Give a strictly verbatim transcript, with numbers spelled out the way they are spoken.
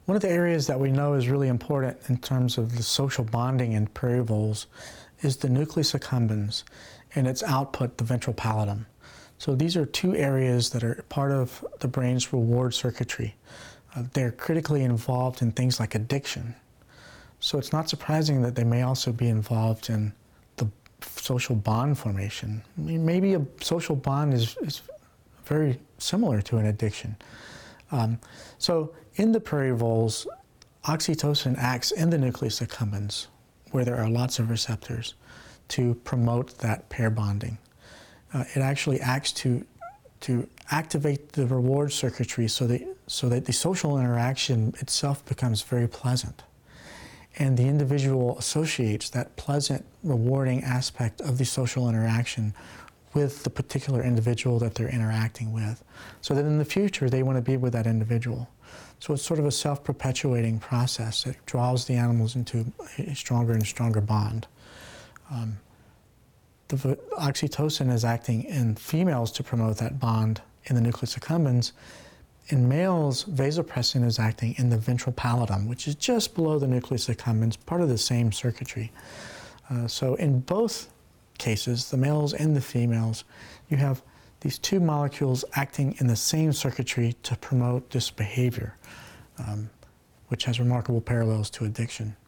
One of the areas that we know is really important in terms of the social bonding in prairie voles is the nucleus accumbens and its output, the ventral pallidum. So these are two areas that are part of the brain's reward circuitry. Uh, they're critically involved in things like addiction. So it's not surprising that they may also be involved in the social bond formation. I mean, maybe a social bond is, is very similar to an addiction. Um, so in the prairie voles, oxytocin acts in the nucleus accumbens, where there are lots of receptors, to promote that pair bonding. Uh, it actually acts to, to activate the reward circuitry so that, so that the social interaction itself becomes very pleasant. And the individual associates that pleasant, rewarding aspect of the social interaction with the particular individual that they're interacting with, so that in the future they want to be with that individual. So it's sort of a self-perpetuating process that draws the animals into a stronger and stronger bond. Um, the oxytocin is acting in females to promote that bond in the nucleus accumbens. In males, vasopressin is acting in the ventral pallidum, which is just below the nucleus accumbens, part of the same circuitry. Uh, so in both cases, the males and the females, you have these two molecules acting in the same circuitry to promote this behavior, um, which has remarkable parallels to addiction.